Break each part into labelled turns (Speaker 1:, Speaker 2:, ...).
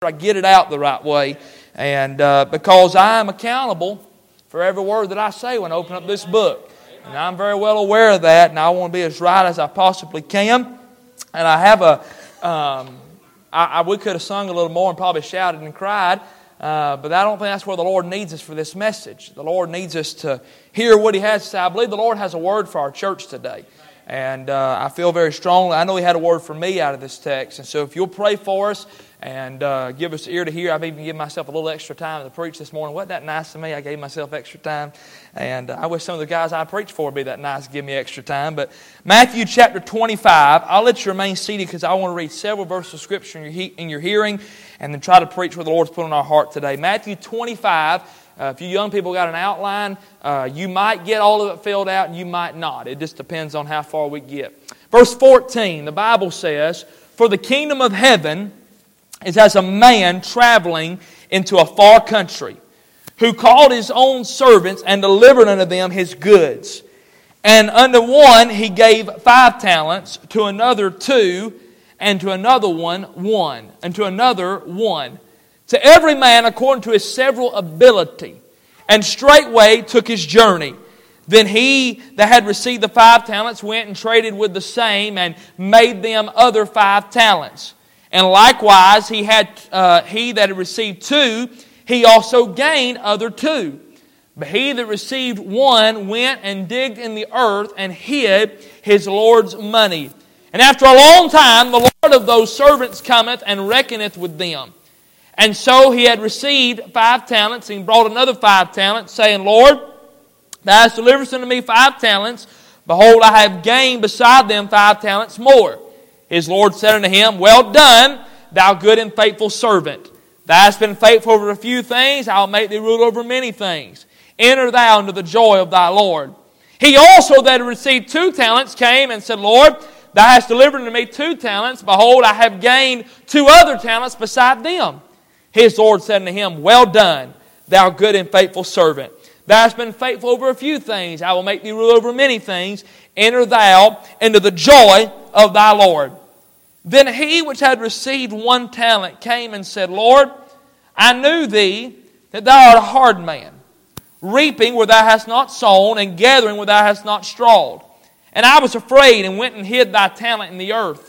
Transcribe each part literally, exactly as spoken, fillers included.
Speaker 1: I get it out the right way. And uh, because I am accountable for every word that I say when I open up this book. And I'm very well aware of that, and I want to be as right as I possibly can. And I have a, um, I, I, we could have sung a little more and probably shouted and cried, uh, but I don't think that's where the Lord needs us for this message. The Lord needs us to hear what He has to say. I believe the Lord has a word for our church today. And uh, I feel very strongly, I know He had a word for me out of this text. And so if you'll pray for us and uh, give us ear to hear, I've even given myself a little extra time to preach this morning. Wasn't that nice of me? I gave myself extra time. And uh, I wish some of the guys I preach for would be that nice to give me extra time. But Matthew chapter twenty-five, I'll let you remain seated because I want to read several verses of Scripture in your, he- in your hearing and then try to preach what the Lord's put on our heart today. Matthew twenty-five. Uh, if you young people got an outline, uh, you might get all of it filled out and you might not. It just depends on how far we get. Verse fourteen, the Bible says, "For the kingdom of heaven is as a man traveling into a far country, who called his own servants and delivered unto them his goods. And unto one he gave five talents, to another two, and to another one one, and to another one. To every man according to his several ability. And straightway took his journey. Then he that had received the five talents went and traded with the same, and made them other five talents. And likewise he had uh, he that had received two, he also gained other two. But he that received one went and digged in the earth and hid his Lord's money. And after a long time the Lord of those servants cometh and reckoneth with them. And so he had received five talents, and he brought another five talents, saying, Lord, thou hast delivered unto me five talents. Behold, I have gained beside them five talents more. His Lord said unto him, Well done, thou good and faithful servant. Thou hast been faithful over a few things, I will make thee rule over many things. Enter thou into the joy of thy Lord. He also that had received two talents came and said, Lord, thou hast delivered unto me two talents. Behold, I have gained two other talents beside them. His Lord said unto him, Well done, thou good and faithful servant. Thou hast been faithful over a few things, I will make thee rule over many things. Enter thou into the joy of thy Lord. Then he which had received one talent came and said, Lord, I knew thee that thou art a hard man, reaping where thou hast not sown, and gathering where thou hast not strawed. And I was afraid, and went and hid thy talent in the earth.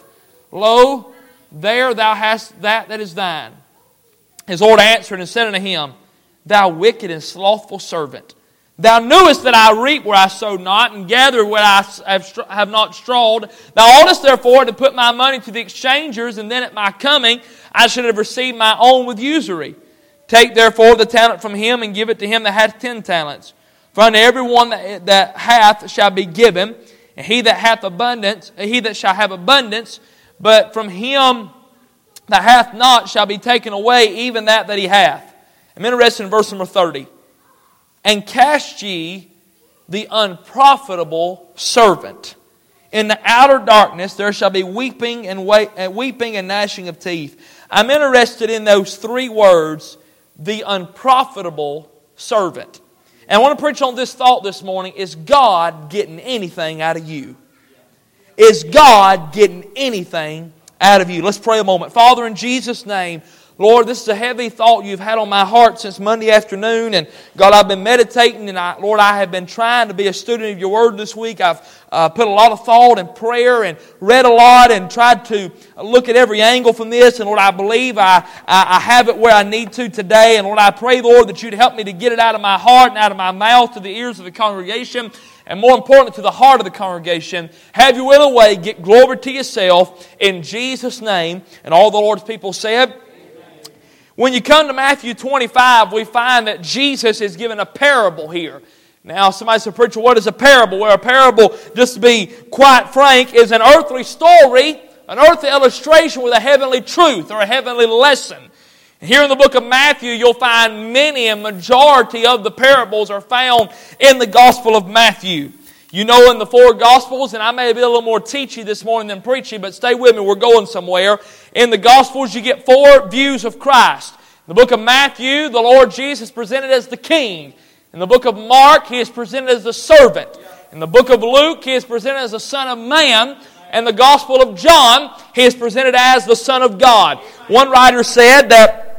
Speaker 1: Lo, there thou hast that that is thine. His Lord answered and said unto him, Thou wicked and slothful servant, thou knewest that I reap where I sowed not, and gather where I have not strawed. Thou oughtest therefore to put my money to the exchangers, and then at my coming I should have received my own with usury. Take therefore the talent from him, and give it to him that hath ten talents. For unto every one that, that hath shall be given, and he that hath abundance, he that shall have abundance, but from him that hath not shall be taken away even that that he hath. I'm interested in verse number thirty. And cast ye the unprofitable servant. In the outer darkness there shall be weeping and weeping and gnashing of teeth. I'm interested in those three words, the unprofitable servant. And I want to preach on this thought this morning. Is God getting anything out of you? Is God getting anything out of you? Let's pray a moment. Father, in Jesus' name, Lord, this is a heavy thought you've had on my heart since Monday afternoon. And God, I've been meditating, and I, Lord, I have been trying to be a student of your word this week. I've uh, put a lot of thought and prayer and read a lot and tried to look at every angle from this. And Lord, I believe I, I, I have it where I need to today. And Lord, I pray, Lord, that you'd help me to get it out of my heart and out of my mouth to the ears of the congregation. And more importantly, to the heart of the congregation. Have your will and way. Get glory to yourself in Jesus' name. And all the Lord's people said, when you come to Matthew twenty-five, we find that Jesus is given a parable here. Now, somebody said, Preacher, what is a parable? Well, a parable, just to be quite frank, is an earthly story, an earthly illustration with a heavenly truth or a heavenly lesson. Here in the book of Matthew, you'll find many, a majority of the parables are found in the Gospel of Matthew. You know, in the four Gospels, and I may be a little more teachy this morning than preachy, but stay with me, we're going somewhere. In the Gospels, you get four views of Christ. In the book of Matthew, the Lord Jesus is presented as the King. In the book of Mark, He is presented as the servant. In the book of Luke, He is presented as the Son of Man. And the Gospel of John, He is presented as the Son of God. One writer said that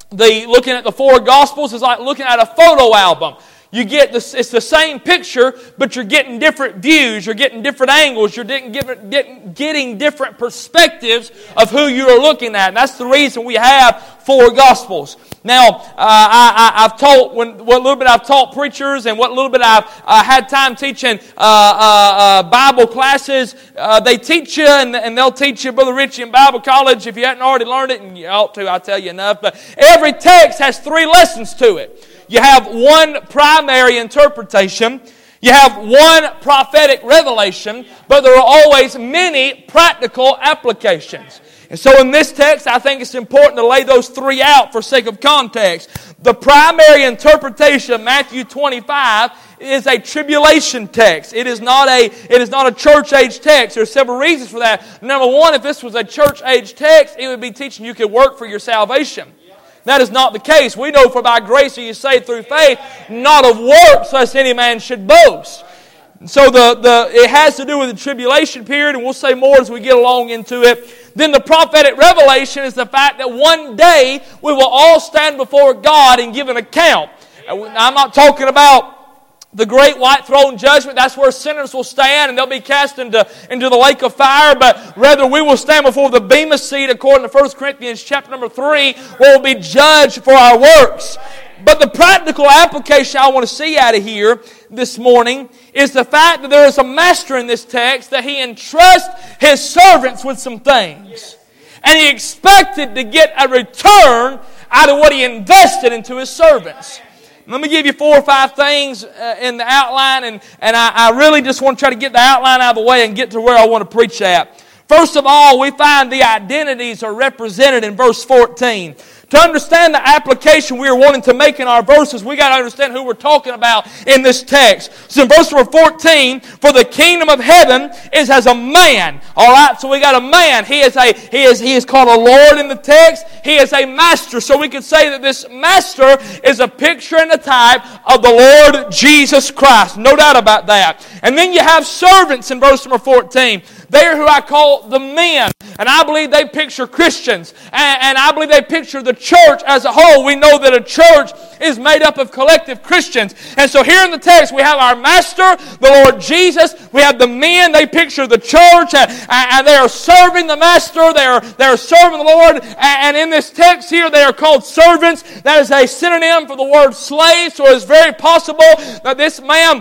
Speaker 1: the looking at the four Gospels is like looking at a photo album. You get this, it's the same picture, but you're getting different views, you're getting different angles, you're getting, getting, getting different perspectives of who you are looking at. And that's the reason we have four Gospels. Now, uh, I, I, I've taught, when, what little bit I've taught preachers and what little bit I've uh, had time teaching uh, uh, uh, Bible classes, uh, they teach you, and, and they'll teach you, Brother Richie, in Bible college, if you hadn't already learned it, and you ought to, I'll tell you enough, but every text has three lessons to it. You have one primary interpretation, you have one prophetic revelation, but there are always many practical applications. And so in this text, I think it's important to lay those three out for sake of context. The primary interpretation of Matthew twenty-five is a tribulation text. It is not a, it is not a church age text. There are several reasons for that. Number one, if this was a church age text, it would be teaching you could work for your salvation. That is not the case. We know for by grace are you saved through faith, not of works, lest any man should boast. And so the, the it has to do with the tribulation period, and we'll say more as we get along into it. Then the prophetic revelation is the fact that one day we will all stand before God and give an account. I'm not talking about the great white throne judgment. That's where sinners will stand and they'll be cast into, into the lake of fire. But rather we will stand before the bema seat according to First Corinthians chapter number three, where we'll be judged for our works. But the practical application I want to see out of here this morning is the fact that there is a master in this text that he entrusts his servants with some things. And he expected to get a return out of what he invested into his servants. Let me give you four or five things uh, in the outline, and, and I, I really just want to try to get the outline out of the way and get to where I want to preach at. First of all, we find the identities are represented in verse fourteen. To understand the application we are wanting to make in our verses, we got to understand who we're talking about in this text. So in verse number fourteen, for the kingdom of heaven is as a man. All right, so we got a man. He is a he is he is called a Lord in the text. He is a master. So we could say that this master is a picture and a type of the Lord Jesus Christ. No doubt about that. And then you have servants in verse number fourteen. They are who I call the men. And I believe they picture Christians. And, and I believe they picture the church as a whole. We know that a church is made up of collective Christians. And so here in the text we have our master, the Lord Jesus. We have the men. They picture the church. And, and they are serving the master. They are, they are serving the Lord. And, and in this text here they are called servants. That is a synonym for the word slave. So it's very possible that this man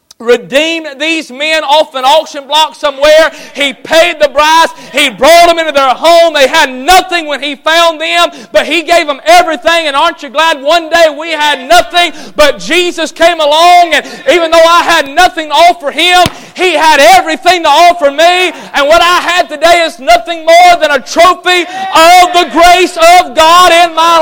Speaker 1: redeemed these men off an auction block somewhere. He paid the price. He brought them into their home. They had nothing when he found them, but he gave them everything. And aren't you glad one day we had nothing, but Jesus came along, and even though I had nothing to offer him, he had everything to offer me. And what I had today is nothing more than a trophy of the grace of God in my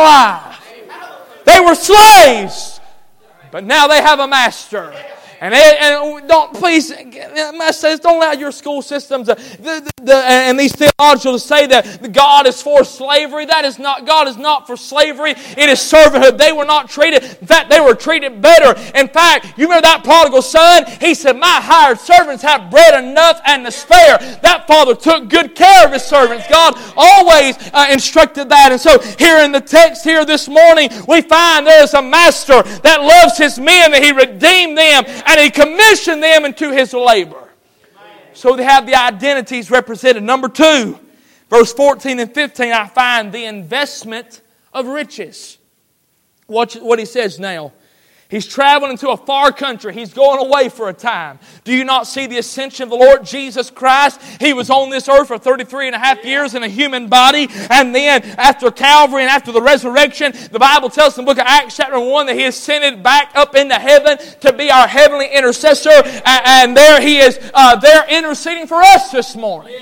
Speaker 1: life. They were slaves, but now they have a master. And, and don't please, says, don't allow your school systems uh, the, the, the, and these theologians to say that God is for slavery. That is not. God is not for slavery. It is servanthood. They were not treated. In fact, they were treated better. In fact, you remember that prodigal son? He said, "My hired servants have bread enough and to spare." That father took good care of his servants. God always uh, instructed that. And so here in the text here this morning, we find there is a master that loves his men, that he redeemed them, and he commissioned them into his labor. So they have the identities represented. Number two, verse fourteen and fifteen, I find the investment of riches. Watch what he says now. He's traveling into a far country. He's going away for a time. Do you not see the ascension of the Lord Jesus Christ? He was on this earth for thirty-three and a half years in a human body. And then after Calvary and after the resurrection, the Bible tells us in the book of Acts chapter one that he ascended back up into heaven to be our heavenly intercessor. And there he is uh, there interceding for us this morning.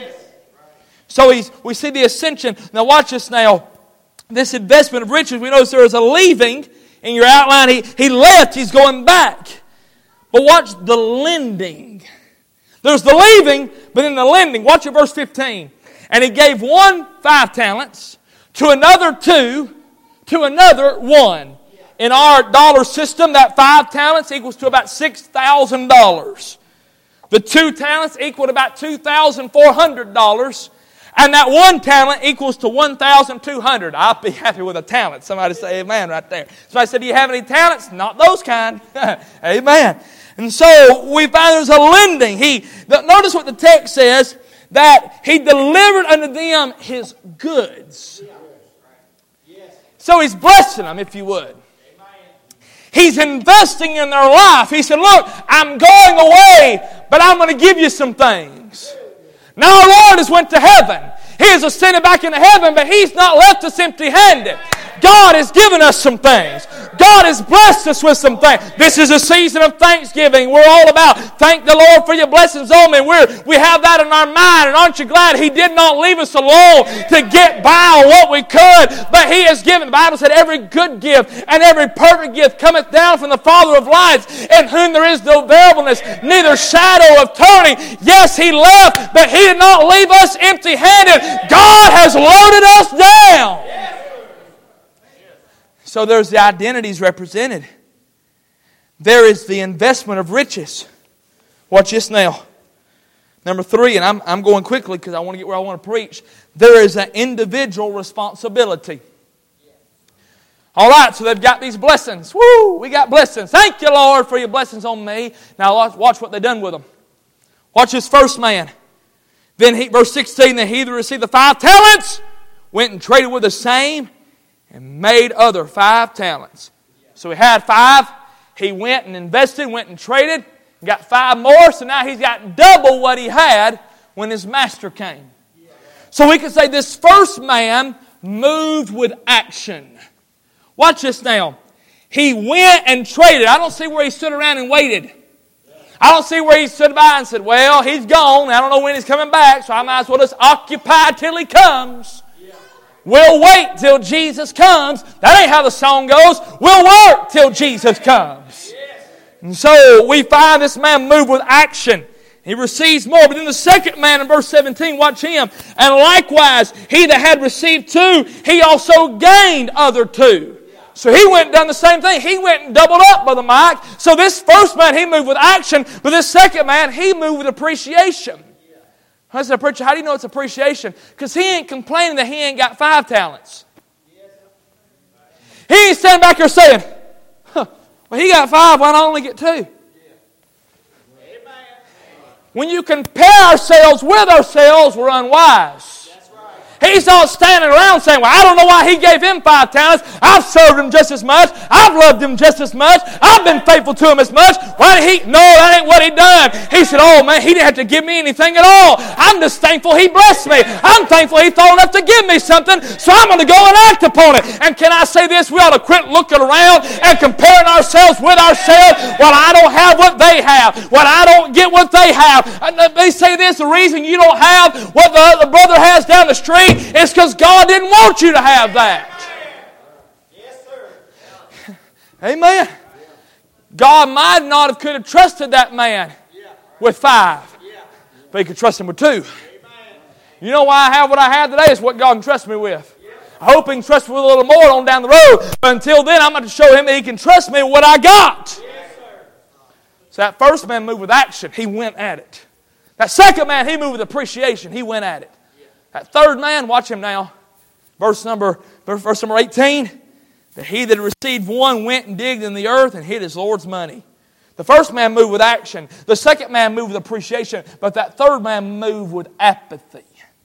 Speaker 1: So he's, we see the ascension. Now watch this now. This investment of riches, we notice there is a leaving. In your outline, he, he left, he's going back. But watch the lending. There's the leaving, but in the lending, watch at verse fifteen. And he gave one five talents, to another two, to another one. In our dollar system, that five talents equals to about six thousand dollars. The two talents equal to about two thousand four hundred dollars. And that one talent equals to one thousand two hundred. I'll be happy with a talent. Somebody say amen right there. Somebody said, do you have any talents? Not those kind. Amen. And so we find there's a lending. He, notice what the text says, that He delivered unto them His goods. So He's blessing them, if you would. He's investing in their life. He said, look, I'm going away, but I'm going to give you some things. Now our Lord has went to heaven. He has ascended back into heaven, but He's not left us empty-handed. God has given us some things. God has blessed us with some things. This is a season of thanksgiving. We're all about thank the Lord for your blessings on me. We're, we have that in our mind. And aren't you glad He did not leave us alone to get by on what we could, but He has given. The Bible said every good gift and every perfect gift cometh down from the Father of lights, in whom there is no variableness, neither shadow of turning. Yes, He left, but He did not leave us empty-handed. God has loaded us down. So there's the identities represented. There is the investment of riches. Watch this now. Number three, and I'm, I'm going quickly because I want to get where I want to preach. There is an individual responsibility. All right, so they've got these blessings. Woo, we got blessings. Thank you, Lord, for your blessings on me. Now watch, watch what they've done with them. Watch this first man. Then he, verse sixteen, then he that received the five talents went and traded with the same, and made other five talents. So he had five. He went and invested, went and traded, got five more. So now he's got double what he had when his master came. So we can say this first man moved with action. Watch this now. He went and traded. I don't see where he stood around and waited. I don't see where he stood by and said, well, he's gone. I don't know when he's coming back, so I might as well just occupy till he comes. We'll wait till Jesus comes. That ain't how the song goes. We'll work till Jesus comes. And so we find this man move with action. He receives more. But then the second man in verse seventeen, watch him. And likewise, he that had received two, he also gained other two. So he went and done the same thing. He went and doubled up, Brother Mike. So this first man, he moved with action. But this second man, he moved with appreciation. I said, preacher, how do you know it's appreciation? Because he ain't complaining that he ain't got five talents. He ain't standing back here saying, huh, well, he got five, why not only get two? When you compare ourselves with ourselves, we're unwise. He's not standing around saying, well, I don't know why he gave him five talents. I've served him just as much. I've loved him just as much. I've been faithful to him as much. Why did he? No, that ain't what he done. He said, oh man, he didn't have to give me anything at all. I'm just thankful he blessed me. I'm thankful he thought enough to give me something, so I'm going to go and act upon it. And can I say this? We ought to quit looking around and comparing ourselves with ourselves. Well, I don't have what they have. Well, I don't get what they have. And they say this, the reason you don't have what the other brother has down the street, it's because God didn't want you to have that. Yes, sir. Amen. God might not have could have trusted that man with five, but He could trust him with two. You know why I have what I have today? It's what God can trust me with. I hope He can trust me with a little more on down the road. But until then, I'm going to show Him that He can trust me with what I got. So that first man moved with action. He went at it. That second man, he moved with appreciation. He went at it. That third man, watch him now. Verse number, verse number eighteen. That he that received one went and digged in the earth and hid his Lord's money. The first man moved with action. The second man moved with appreciation. But that third man moved with apathy.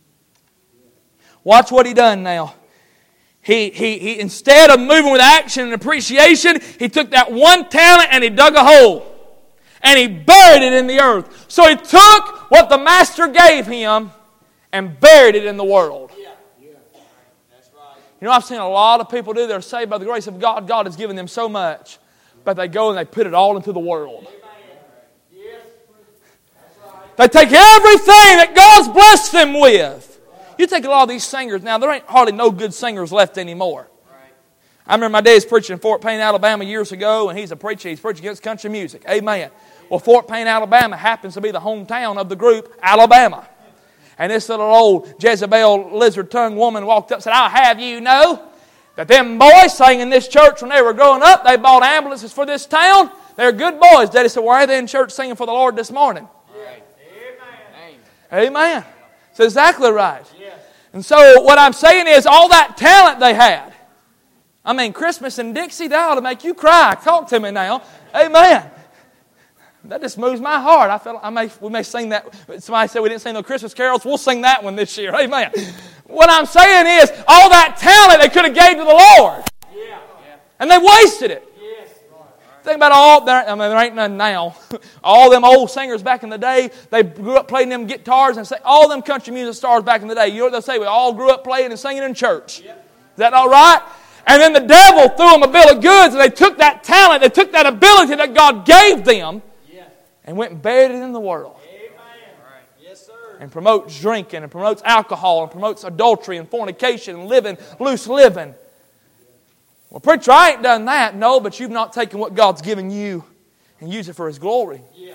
Speaker 1: Watch what he done now. He, he, he instead of moving with action and appreciation, he took that one talent and he dug a hole. And he buried it in the earth. So he took what the master gave him and buried it in the world. Yeah. Yeah. That's right. You know, I've seen a lot of people do. They're saved by the grace of God. God has given them so much. But they go and they put it all into the world. Yes. That's right. They take everything that God's blessed them with. You take a lot of these singers. Now, there ain't hardly no good singers left anymore. Right. I remember my dad's preaching in Fort Payne, Alabama years ago. And he's a preacher. He's preaching against country music. Amen. Well, Fort Payne, Alabama happens to be the hometown of the group, Alabama. And this little old Jezebel lizard-tongued woman walked up and said, I'll have you know that them boys sang in this church when they were growing up. They bought ambulances for this town. They're good boys. Daddy said, why are they in church singing for the Lord this morning? Right. Amen. Amen. It's exactly right. Yes. And so what I'm saying is all that talent they had. I mean, Christmas in Dixie, that ought to make you cry. Talk to me now. Amen. That just moves my heart. I feel I may we may sing that. Somebody said we didn't sing no Christmas carols. We'll sing that one this year. Amen. What I'm saying is all that talent they could have gave to the Lord. Yeah. And they wasted it. Yes. Think about all there. I mean, there ain't none now. All them old singers back in the day, they grew up playing them guitars and say all them country music stars back in the day. You know what they say? We all grew up playing and singing in church. Yep. Is that all right? And then the devil threw them a bill of goods, and they took that talent, they took that ability that God gave them, and went and buried it in the world. Amen. Yes, sir. And promotes drinking, and promotes alcohol, and promotes adultery, and fornication, and living, loose living. Well, preacher, I ain't done that. No, but you've not taken what God's given you and used it for His glory. Yeah.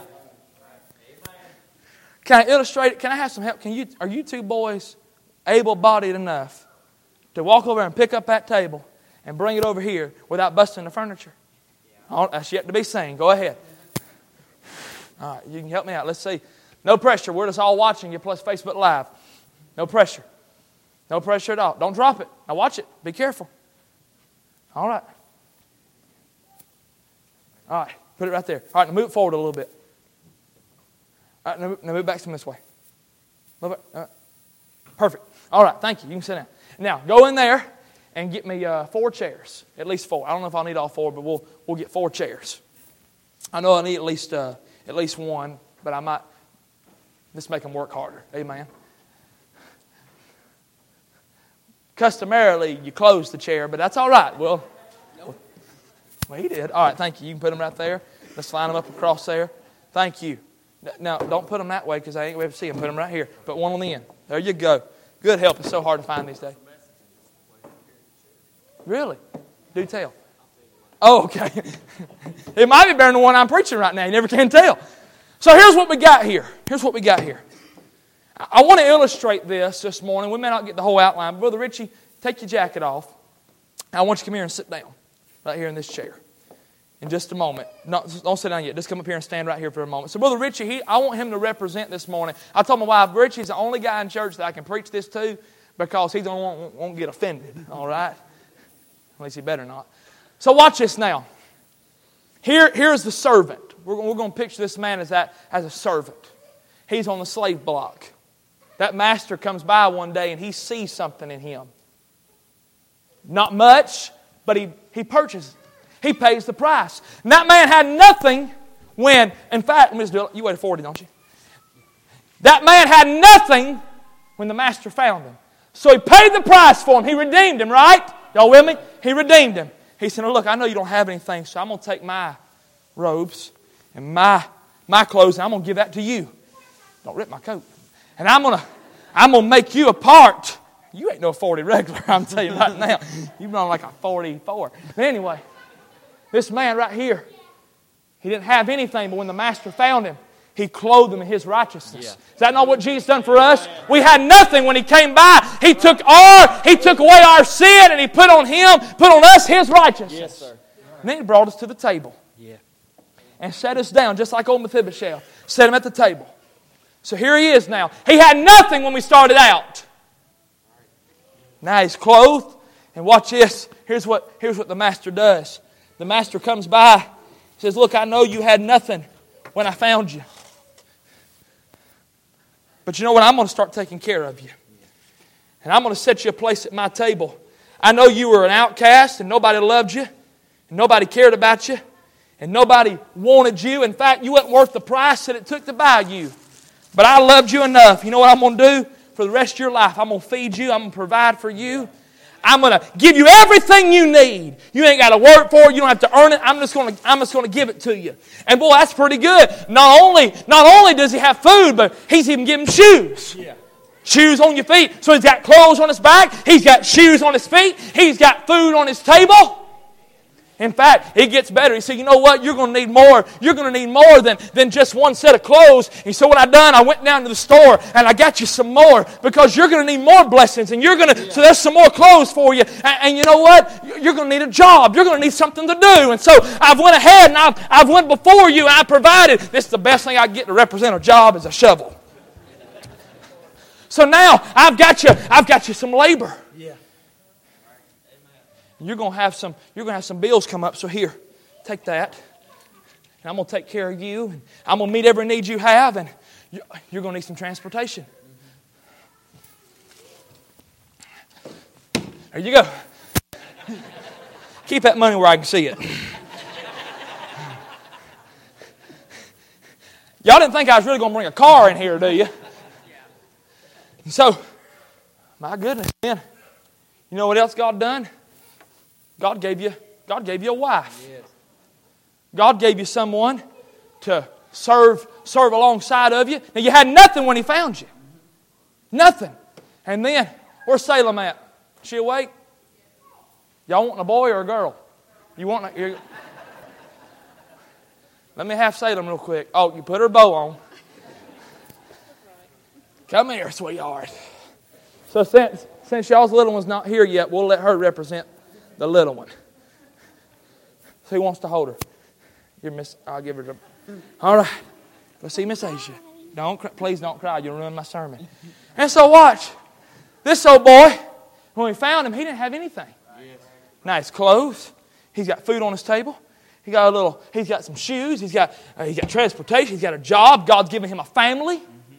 Speaker 1: Can I illustrate it? Can I have some help? Can you? Are you two boys able-bodied enough to walk over and pick up that table and bring it over here without busting the furniture? Oh, that's yet to be seen. Go ahead. All right, you can help me out. Let's see. No pressure. We're just all watching you plus Facebook Live. No pressure. No pressure at all. Don't drop it. Now watch it. Be careful. All right. All right. Put it right there. All right, now move it forward a little bit. All right, now move, now move back some this way. A little bit. All right. Perfect. All right, thank you. You can sit down. Now, go in there and get me uh, four chairs. At least four. I don't know if I'll need all four, but we'll we'll get four chairs. I know I need at least uh, at least one, but I might just make them work harder. Amen. Customarily, you close the chair, but that's all right. Well, well, he did. All right, thank you. You can put them right there. Let's line them up across there. Thank you. Now, don't put them that way because I ain't going to be able to see them. Put them right here. Put one on the end. There you go. Good help. It's so hard to find these days. Really? Do tell. Oh, okay. It might be better than the one I'm preaching right now. You never can tell. So here's what we got here. Here's what we got here. I want to illustrate this this morning. We may not get the whole outline. But Brother Richie, take your jacket off. I want you to come here and sit down right here in this chair in just a moment. Not, don't sit down yet. Just come up here and stand right here for a moment. So Brother Richie, he, I want him to represent this morning. I told my wife, Richie's the only guy in church that I can preach this to because he don't won't, won't get offended. All right? At least he better not. So watch this now. Here, here's the servant. We're, we're going to picture this man as that as a servant. He's on the slave block. That master comes by one day and he sees something in him. Not much, but he, he purchases. He pays the price. And that man had nothing when, in fact, let me just do it. You wait forty, don't you? That man had nothing when the master found him. So he paid the price for him. He redeemed him, right? Y'all with me? He redeemed him. He said, oh, look, I know you don't have anything, so I'm going to take my robes and my, my clothes and I'm going to give that to you. Don't rip my coat. And I'm going to I'm gonna make you a part. You ain't no forty regular, I'm telling you right now. You've been on like a forty-four. But anyway, this man right here, he didn't have anything, but when the master found him, he clothed him in His righteousness. Yeah. Is that not what Jesus done for us? We had nothing when He came by. He took our, He took away our sin and He put on Him, put on us His righteousness. Yes, sir. And then He brought us to the table. Yeah. And set us down, just like old Mephibosheth. Set him at the table. So here he is now. He had nothing when we started out. Now he's clothed. And watch this. Here's what, here's what the master does. The master comes by. He says, look, I know you had nothing when I found you. But you know what? I'm going to start taking care of you. And I'm going to set you a place at my table. I know you were an outcast and nobody loved you. And nobody cared about you. And nobody wanted you. In fact, you weren't worth the price that it took to buy you. But I loved you enough. You know what I'm going to do for the rest of your life? I'm going to feed you. I'm going to provide for you. I'm going to give you everything you need. You ain't got to work for it. You don't have to earn it. I'm just going to, I'm just going to give it to you. And boy, that's pretty good. Not only, not only does he have food, but he's even giving shoes. Yeah. Shoes on your feet. So he's got clothes on his back. He's got shoes on his feet. He's got food on his table. In fact, it gets better. He said, you know what? You're going to need more. You're going to need more than, than just one set of clothes. He said, what I done, I went down to the store and I got you some more because you're going to need more blessings. And you're going to, yeah. So there's some more clothes for you. And, and you know what? You're going to need a job. You're going to need something to do. And so I've went ahead and I've, I've went before you and I provided. This is the best thing I can get to represent a job is a shovel. So now I've got you, I've got you some labor.
Speaker 2: Yeah.
Speaker 1: You're gonna have some, you're gonna have some bills come up. So here, take that. And I'm gonna take care of you. And I'm gonna meet every need you have, and you're gonna need some transportation. There you go. Keep that money where I can see it. Y'all didn't think I was really going to bring a car in here, do you? So, my goodness, man. You know what else God done? God gave you, God gave you a wife. God gave you someone to serve, serve alongside of you. Now, you had nothing when He found you. Nothing. And then, where's Salem at? She awake? Y'all want a boy or a girl? You want a... Let me have Salem real quick. Oh, you put her bow on. Come here, sweetheart. So since, since y'all's little one's not here yet, we'll let her represent the little one. So who wants to hold her? You're Miss. I'll give her the... All right. Go see Miss Asia. Don't cry. Please don't cry. You'll ruin my sermon. And so watch. This old boy, when we found him, he didn't have anything. Nice clothes. He's got food on his table. He got a little. He's got some shoes. He's got. Uh, he's got transportation. He's got a job. God's given him a family.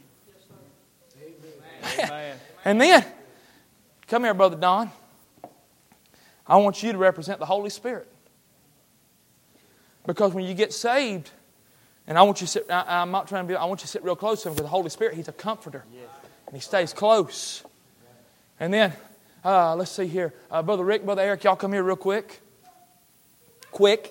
Speaker 2: Amen.
Speaker 1: And then, come here, Brother Don. I want you to represent the Holy Spirit. Because when you get saved, and I want you to sit. I, I'm not trying to be. I want you to sit real close to him, because the Holy Spirit, He's a comforter, and He stays close. And then, uh, let's see here, uh, Brother Rick, Brother Eric, y'all come here real quick. Quick.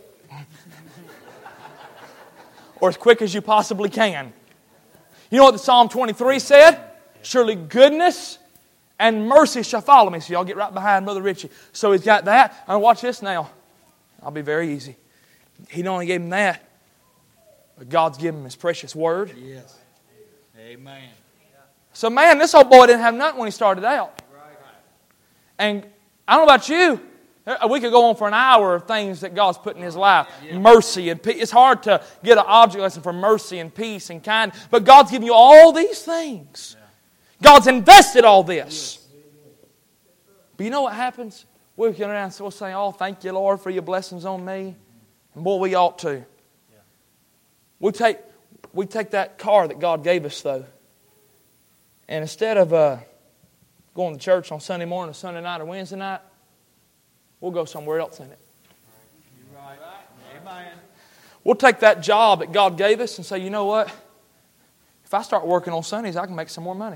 Speaker 1: Or as quick as you possibly can. You know what the Psalm twenty-three said? Surely goodness and mercy shall follow me. So y'all get right behind Brother Richie. So he's got that. And watch this now. I'll be very easy. He not only gave him that, but God's given him His precious Word.
Speaker 2: Yes. Amen.
Speaker 1: So man, this old boy didn't have nothing when he started out. And I don't know about you, we could go on for an hour of things that God's put in his life. Yeah. Mercy and peace. It's hard to get an object lesson for mercy and peace and kindness. But God's given you all these things. Yeah. God's invested all this. Yes. But you know what happens? We get around and we'll say, oh, thank you, Lord, for your blessings on me. And boy, we ought to. Yeah. We take, we take that car that God gave us, though. And instead of uh, going to church on Sunday morning or Sunday night or Wednesday night, we'll go somewhere else in it.
Speaker 2: You're right. Amen.
Speaker 1: We'll take that job that God gave us and say, you know what? If I start working on Sundays, I can make some more money.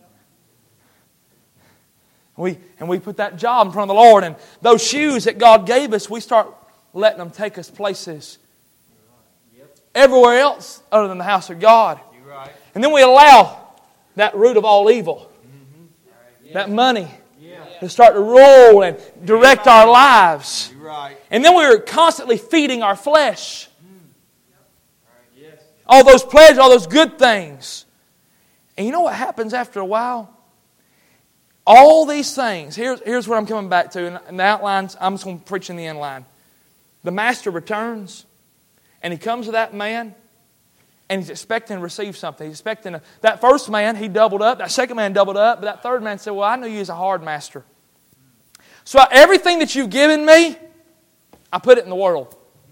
Speaker 1: We, and we put that job in front of the Lord, and those shoes that God gave us, we start letting them take us places everywhere else other than the house of God.
Speaker 2: You're right.
Speaker 1: And then we allow that root of all evil, mm-hmm. that money, yeah. to start to rule and direct right. our lives.
Speaker 2: You're right.
Speaker 1: And then we're constantly feeding our flesh.
Speaker 2: Mm. Right. Yes.
Speaker 1: All those pleasures, all those good things. And you know what happens after a while? All these things, here's, here's what I'm coming back to. In the outlines, I'm just going to preach in the inline. The master returns, and he comes to that man, and he's expecting to receive something. He's expecting to, that first man, he doubled up. That second man doubled up. But that third man said, well, I know you as a hard master. So everything that you've given me, I put it in the world.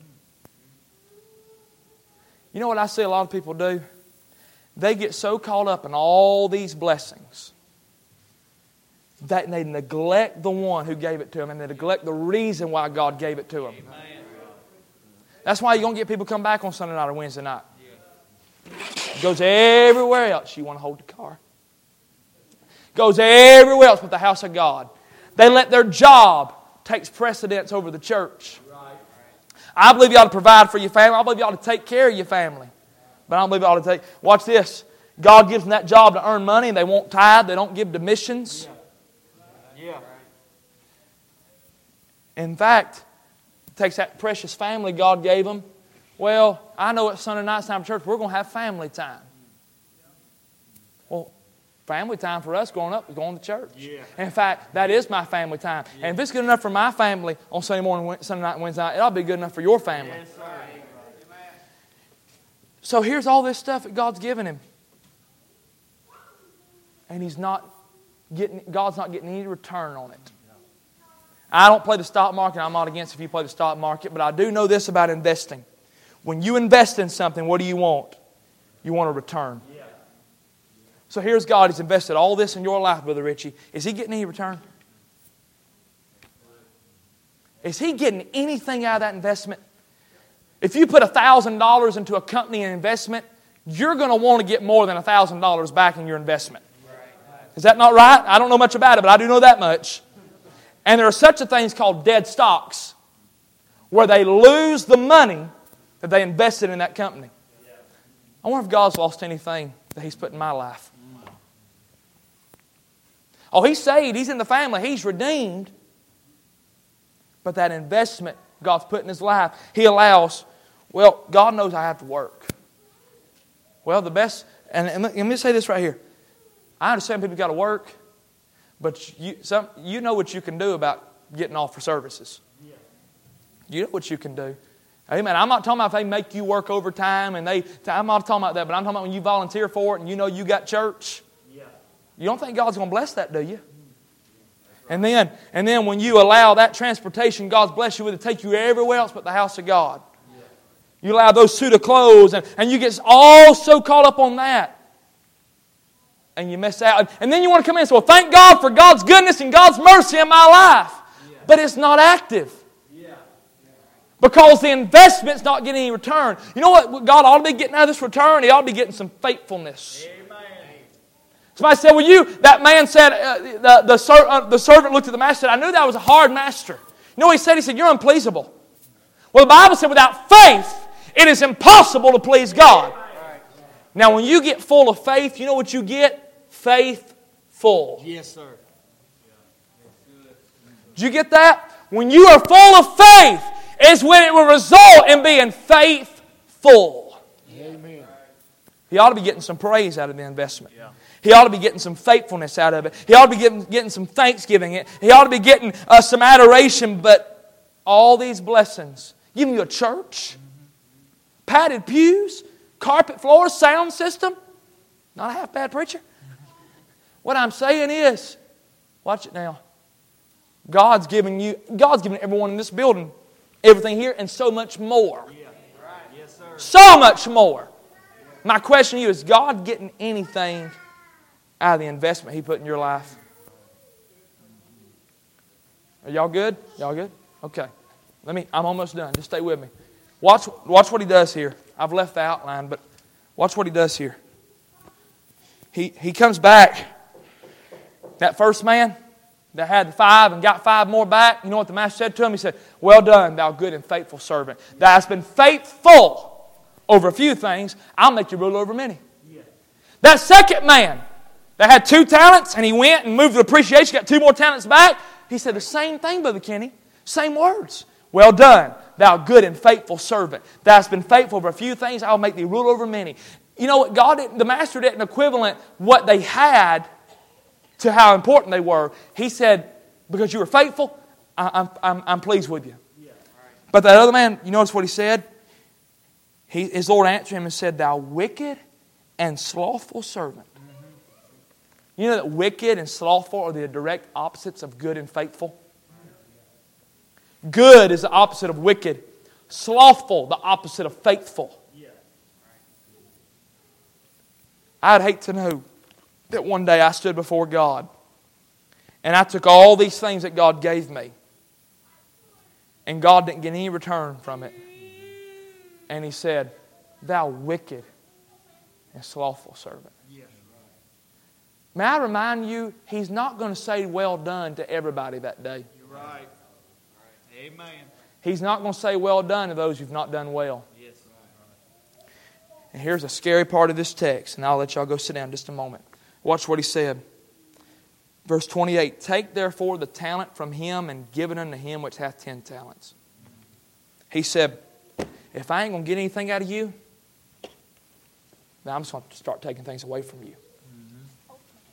Speaker 1: You know what I see a lot of people do? They get so caught up in all these blessings that they neglect the one who gave it to them, and they neglect the reason why God gave it to them. Amen. That's why you're going to get people come back on Sunday night or Wednesday night. It goes everywhere else. You want to hold the car. Goes everywhere else but the house of God. They let their job take precedence over the church. I believe you ought to provide for your family. I believe you ought to take care of your family. But I don't believe you ought to take... Watch this. God gives them that job to earn money, and they won't tithe. They don't give to missions.
Speaker 2: Yeah.
Speaker 1: In fact, takes that precious family God gave them. Well, I know it's Sunday night time at church. We're going to have family time. Well, family time for us growing up is going to church.
Speaker 2: Yeah.
Speaker 1: In fact, that is my family time. Yeah. And if it's good enough for my family on Sunday morning, Sunday night, and Wednesday night, it'll be good enough for your family.
Speaker 2: Yes, sir.
Speaker 1: So here's all this stuff that God's given him. and He's not getting, God's not getting any return on it. I don't play the stock market. I'm not against if you play the stock market, but I do know this about investing. When you invest in something, what do you want? You want a return. So here's God. He's invested all this in your life, Brother Richie. Is He getting any return? Is He getting anything out of that investment? If you put one thousand dollars into a company and investment, you're going to want to get more than one thousand dollars back in your investment. Is that not right? I don't know much about it, but I do know that much. And there are such a things called dead stocks, where they lose the money that they invested in that company. I wonder if God's lost anything that He's put in my life. Oh, He's saved. He's in the family. He's redeemed. But that investment God's put in his life, He allows, well, God knows I have to work. Well, the best, and, and let me say this right here. I understand people got to work, but you, some, you know what you can do about getting off for services. You know what you can do. Amen. I'm not talking about if they make you work overtime, and they. I'm not talking about that, but I'm talking about when you volunteer for it and you know you got church. You don't think God's going to bless that, do you? And then, and then when you allow that transportation God's blessed you with to take you everywhere else but the house of God. You allow those suit of clothes, and, and you get all so caught up on that. And you miss out. And then you want to come in and say, well, thank God for God's goodness and God's mercy in my life. But it's not active. Because the investment's not getting any return. You know what God ought to be getting out of this return? He ought to be getting some faithfulness. Somebody said, well, you, that man said, uh, the, the, ser, uh, the servant looked at the master and said, I knew that was a hard master. You know what he said? He said, you're unpleasable. Well, the Bible said, without faith, it is impossible to please God. Now, when you get full of faith, you know what you get? Faithful.
Speaker 2: Yes, sir.
Speaker 1: Did you get that? When you are full of faith, is when it will result in being faithful.
Speaker 2: Amen.
Speaker 1: He ought to be getting some praise out of the investment. Yeah. He ought to be getting some faithfulness out of it. He ought to be getting, getting some thanksgiving. He ought to be getting uh, some adoration. But all these blessings, giving you a church, padded pews, carpet floors, sound system, not a half bad preacher. What I'm saying is, watch it now. God's giving you, God's giving everyone in this building everything here and so much more.
Speaker 2: Yeah. Right. Yes, sir.
Speaker 1: So much more. My question to you is, God getting anything out of the investment He put in your life? Are y'all good? Y'all good? Okay. Let me. I'm almost done. Just stay with me. Watch. Watch what He does here. I've left the outline, but watch what He does here. He He comes back. That first man that had five and got five more back, you know what the master said to him? He said, well done, thou good and faithful servant. Thou hast been faithful over a few things. I'll make you rule over many. Yeah. That second man that had two talents, and he went and moved to appreciation, got two more talents back. He said the same thing, Brother Kenny. Same words. Well done, thou good and faithful servant. Thou hast been faithful over a few things. I'll make thee rule over many. You know what? God, didn't, the master didn't equivalent what they had to how important they were. He said, because you were faithful, I, I'm, I'm, I'm pleased with you. Yeah, right. But that other man, you notice what he said? He, his Lord answered him and said, thou wicked and slothful servant. Mm-hmm. You know that wicked and slothful are the direct opposites of good and faithful? Good is the opposite of wicked. Slothful, the opposite of faithful. Yeah. I'd hate to know that one day I stood before God and I took all these things that God gave me and God didn't get any return from it. And He said, thou wicked and slothful servant. May I remind you, He's not going to say well done to everybody that day.
Speaker 2: You're right. Amen.
Speaker 1: He's not going to say well done to those who've not done well.
Speaker 2: Yes.
Speaker 1: And here's a scary part of this text, and I'll let y'all go sit down just a moment. Watch what He said. Verse twenty-eight, take therefore the talent from him and give it unto him which hath ten talents. He said, if I ain't going to get anything out of you, then I'm just going to start taking things away from you. Mm-hmm.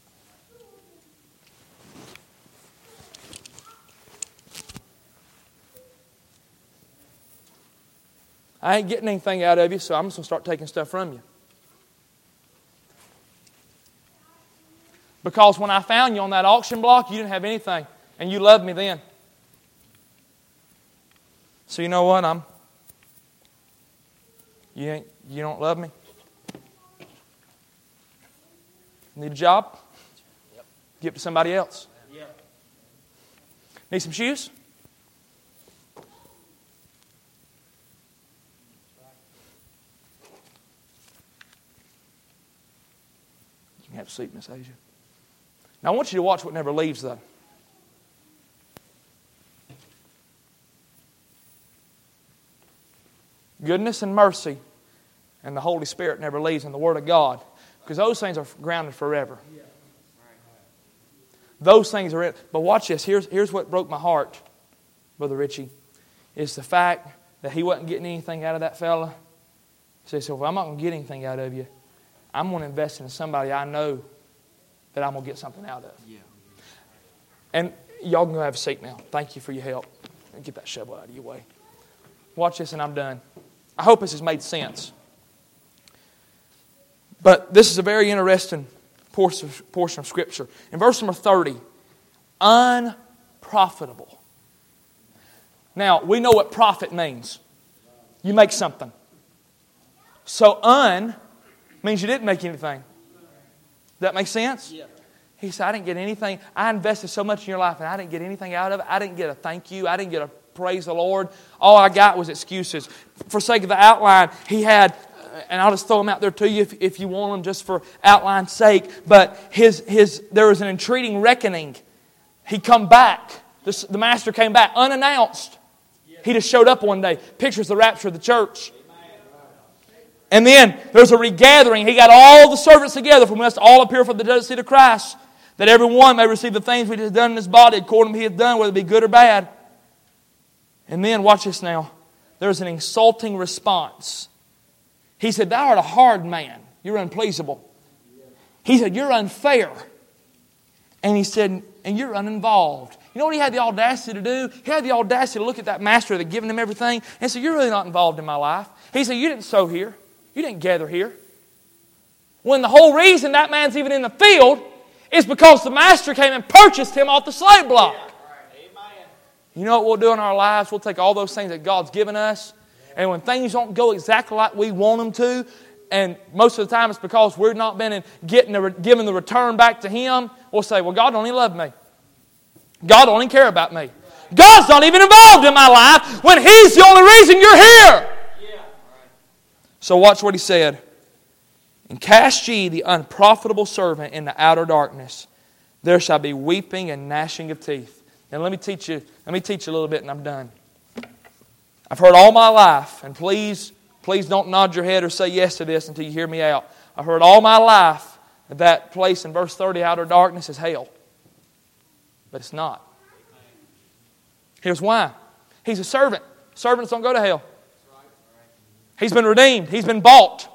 Speaker 1: I ain't getting anything out of you, so I'm just going to start taking stuff from you. Because when I found you on that auction block, you didn't have anything. And you loved me then. So you know what? I'm. You ain't, you don't love me? Need a job? Yep. Give it to somebody else. Yep. Need some shoes? You can have a seat, Miss Asia. Now I want you to watch what never leaves, though. Goodness and mercy and the Holy Spirit never leaves in the Word of God. Because those things are grounded forever. Those things are it. But watch this. Here's, here's what broke my heart, Brother Richie. Is the fact that he wasn't getting anything out of that fella. So he said, well, I'm not going to get anything out of you. I'm going to invest in somebody I know that I'm going to get something out of. Yeah. And y'all can go have a seat now. Thank you for your help. Get that shovel out of your way. Watch this and I'm done. I hope this has made sense. But this is a very interesting portion of, portion of Scripture. In verse number thirty, unprofitable. Now, we know what profit means. You make something. So un means you didn't make anything. Does that make sense? Yeah. He said, I didn't get anything. I invested so much in your life and I didn't get anything out of it. I didn't get a thank you. I didn't get a praise the Lord. All I got was excuses. For sake of the outline, he had, and I'll just throw them out there to you if, if you want them just for outline's sake, but his his there was an entreating reckoning. He come back. The, the master came back unannounced. He just showed up one day. Pictures the rapture of the church. And then there's a regathering. He got all the servants together from us to all appear from the judgment seat of Christ, that every one may receive the things which he has done in his body according to what he hath done, whether it be good or bad. And then, watch this now, there's an insulting response. He said, thou art a hard man. You're unpleasable. He said, you're unfair. And he said, and you're uninvolved. You know what he had the audacity to do? He had the audacity to look at that master that had given him everything and say, you're really not involved in my life. He said, you didn't sow here. You didn't gather here. When the whole reason that man's even in the field is because the master came and purchased him off the slave block. You know what we'll do in our lives? We'll take all those things that God's given us, and when things don't go exactly like we want them to, and most of the time it's because we've not been in getting the, giving the return back to Him, we'll say, well, God don't even love me. God don't even care about me. God's not even involved in my life when He's the only reason you're here. So watch what He said. And cast ye the unprofitable servant in the outer darkness. There shall be weeping and gnashing of teeth. Now let me teach you, let me teach you a little bit and I'm done. I've heard all my life, and please, please don't nod your head or say yes to this until you hear me out. I've heard all my life that that place in verse thirty, outer darkness, is hell. But it's not. Here's why. He's a servant. Servants don't go to hell. He's been redeemed. He's been bought.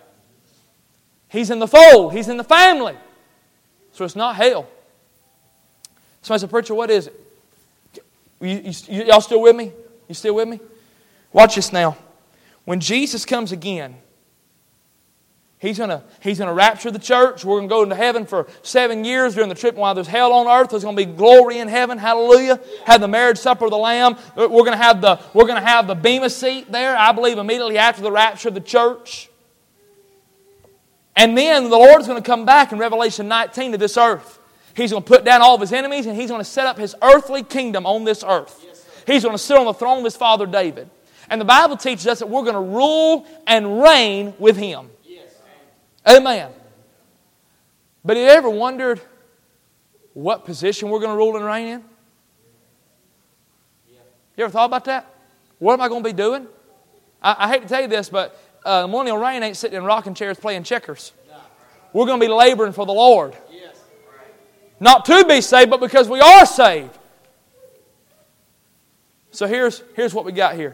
Speaker 1: He's in the fold. He's in the family. So it's not hell. Somebody said, preacher, what is it? You, you, y'all still with me? You still with me? Watch this now. When Jesus comes again, He's going to He's gonna rapture the church. We're going to go into heaven for seven years during the trip. While there's hell on earth, there's going to be glory in heaven. Hallelujah. Have the marriage supper of the Lamb. We're going to have the, we're going to have the Bema seat there, I believe, immediately after the rapture of the church. And then the Lord's going to come back in Revelation nineteen to this earth. He's going to put down all of His enemies and He's going to set up His earthly kingdom on this earth. Yes, He's going to sit on the throne of His father David. And the Bible teaches us that we're going to rule and reign with Him. Yes. Amen. But have you ever wondered what position we're going to rule and reign in? You ever thought about that? What am I going to be doing? I, I hate to tell you this, but uh, millennial reign ain't sitting in rocking chairs playing checkers. We're going to be laboring for the Lord. Not to be saved, but because we are saved. So here's, here's what we got here.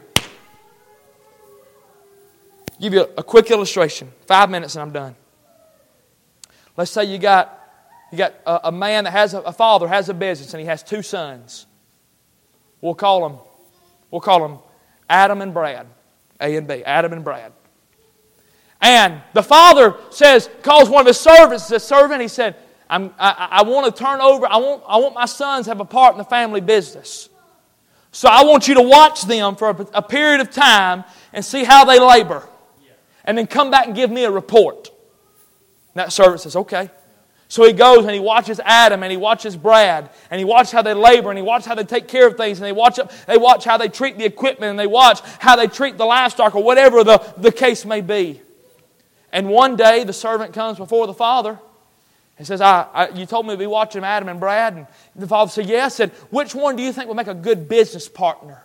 Speaker 1: Give you a, a quick illustration. Five minutes and I'm done. Let's say you got, you got a, a man that has a, a father, has a business, and he has two sons. We'll call them, we'll call them Adam and Brad. A and B. Adam and Brad. And the father says, calls one of his servants, says, servant, he said, I'm, I, I want to turn over, I want, I want my sons to have a part in the family business. So I want you to watch them for a, a period of time and see how they labor. And then come back and give me a report. And that servant says, okay. So he goes and he watches Adam and he watches Brad and he watches how they labor and he watches how they take care of things and they watch, they watch how they treat the equipment and they watch how they treat the livestock or whatever the, the case may be. And one day the servant comes before the father and says, I, I, you told me to be watching Adam and Brad. And the father said, yes. Said, which one do you think will make a good business partner?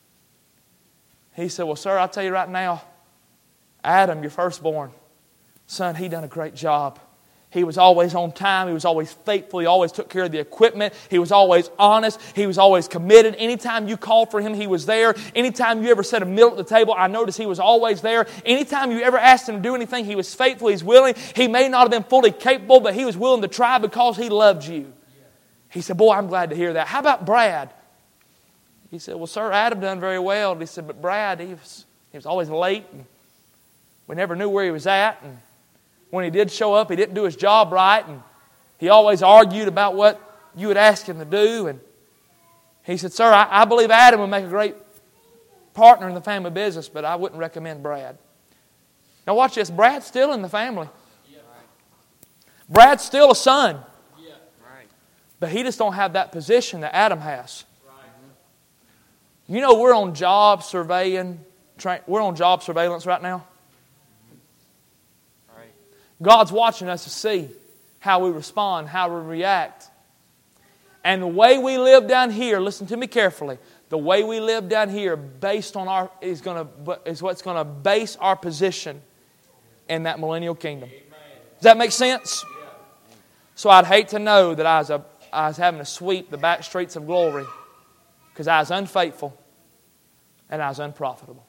Speaker 1: He said, well, sir, I'll tell you right now, Adam, your firstborn, son, he done a great job. He was always on time. He was always faithful. He always took care of the equipment. He was always honest. He was always committed. Anytime you called for him, he was there. Anytime you ever set a meal at the table, I noticed he was always there. Anytime you ever asked him to do anything, he was faithful. He's willing. He may not have been fully capable, but he was willing to try because he loved you. He said, boy, I'm glad to hear that. How about Brad? He said, well, sir, Adam done very well. He said, but Brad, he was, he was always late. And we never knew where he was at. And when he did show up, he didn't do his job right. And he always argued about what you would ask him to do. And he said, sir, I, I believe Adam would make a great partner in the family business, but I wouldn't recommend Brad. Now watch this. Brad's still in the family. Brad's still a son. But he just don't have that position that Adam has. You know we're on job surveying. We're on job surveillance right now. God's watching us to see how we respond, how we react. And the way we live down here, listen to me carefully, the way we live down here based on our is going to is what's going to base our position in that millennial kingdom. Does that make sense? So I'd hate to know that I was, a, I was having to sweep the back streets of glory because I was unfaithful and I was unprofitable.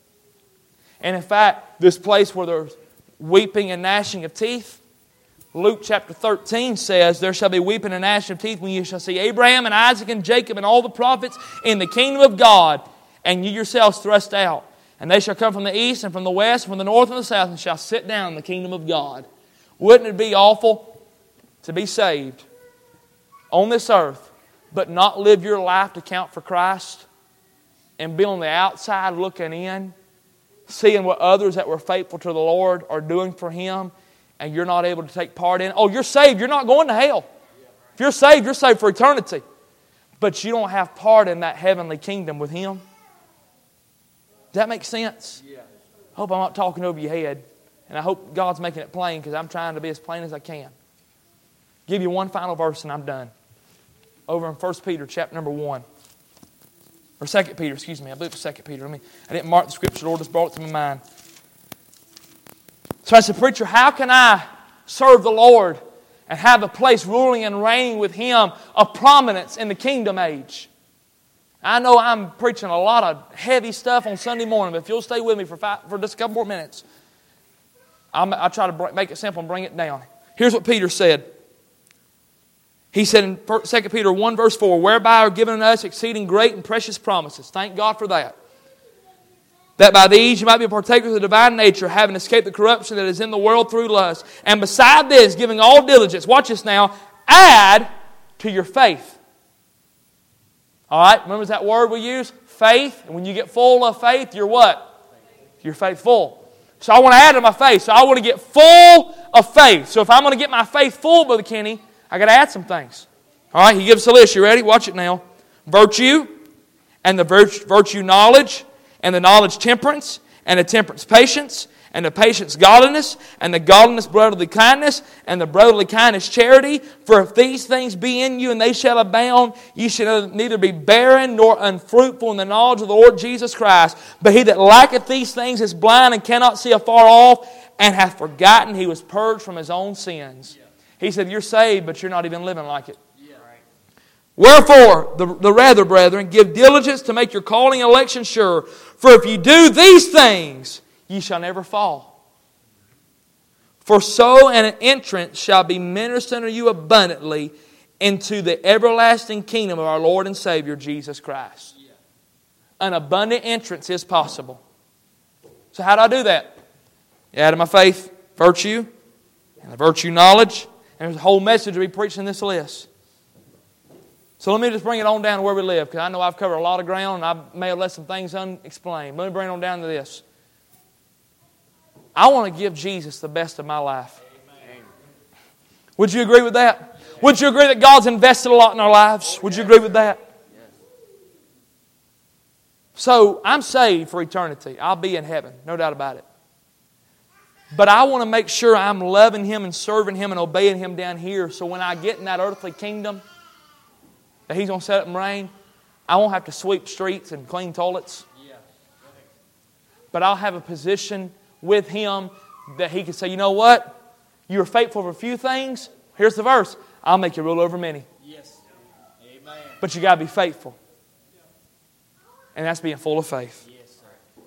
Speaker 1: And in fact, this place where there's weeping and gnashing of teeth, Luke chapter thirteen says, there shall be weeping and gnashing of teeth when you shall see Abraham and Isaac and Jacob and all the prophets in the kingdom of God, and you yourselves thrust out. And they shall come from the east and from the west and from the north and the south and shall sit down in the kingdom of God. Wouldn't it be awful to be saved on this earth, but not live your life to count for Christ and be on the outside looking in, seeing what others that were faithful to the Lord are doing for Him, and you're not able to take part in it? Oh, you're saved. You're not going to hell. If you're saved, you're saved for eternity. But you don't have part in that heavenly kingdom with Him. Does that make sense? I hope I'm not talking over your head. And I hope God's making it plain because I'm trying to be as plain as I can. Give you one final verse and I'm done. Over in First Peter chapter number one. Or Second Peter, excuse me. I believe it's Second Peter. Let me, I didn't mark the scripture. The Lord just brought it to my mind. So I said, preacher, how can I serve the Lord and have a place ruling and reigning with Him of prominence in the kingdom age? I know I'm preaching a lot of heavy stuff on Sunday morning, but if you'll stay with me for five, for just a couple more minutes, I'll, I'll try to make it simple and bring it down. Here's what Peter said. He said in Second Peter one verse four, whereby are given us exceeding great and precious promises. Thank God for that. That by these you might be partakers of the divine nature, having escaped the corruption that is in the world through lust. And beside this, giving all diligence, watch this now, add to your faith. All right, remember that word we use? Faith. And when you get full of faith, you're what? You're faithful. So I want to add to my faith. So I want to get full of faith. So if I'm going to get my faith full, Brother Kenny, I got to add some things. All right, he gives us a list. You ready? Watch it now. Virtue, and the virtue, virtue knowledge, and the knowledge temperance, and the temperance patience, and the patience godliness, and the godliness brotherly kindness, and the brotherly kindness charity. For if these things be in you and they shall abound, ye shall neither be barren nor unfruitful in the knowledge of the Lord Jesus Christ. But he that lacketh these things is blind and cannot see afar off, and hath forgotten he was purged from his own sins. He said, you're saved, but you're not even living like it. Yeah. Wherefore, the, the rather, brethren, give diligence to make your calling and election sure. For if you do these things, ye shall never fall. For so an entrance shall be ministered unto you abundantly into the everlasting kingdom of our Lord and Savior, Jesus Christ. Yeah. An abundant entrance is possible. So how do I do that? You add to my faith virtue, and the virtue knowledge, And there's a whole message to be preached in this list. So let me just bring it on down to where we live, because I know I've covered a lot of ground and I may have left some things unexplained. Let me bring it on down to this. I want to give Jesus the best of my life. Amen. Would you agree with that? Would you agree that God's invested a lot in our lives? Would you agree with that? So I'm saved for eternity. I'll be in heaven, no doubt about it. But I want to make sure I'm loving Him and serving Him and obeying Him down here, so when I get in that earthly kingdom that He's going to set up and reign, I won't have to sweep streets and clean toilets. But I'll have a position with Him that He can say, you know what? You were faithful for a few things. Here's the verse. I'll make you rule over many.
Speaker 2: Yes. Amen.
Speaker 1: But you got to be faithful. And that's being full of faith.
Speaker 2: Yes, sir.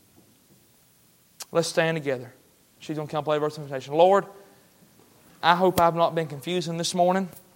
Speaker 1: Let's stand together. She's going to come play a verse of invitation. Lord, I hope I've not been confusing this morning.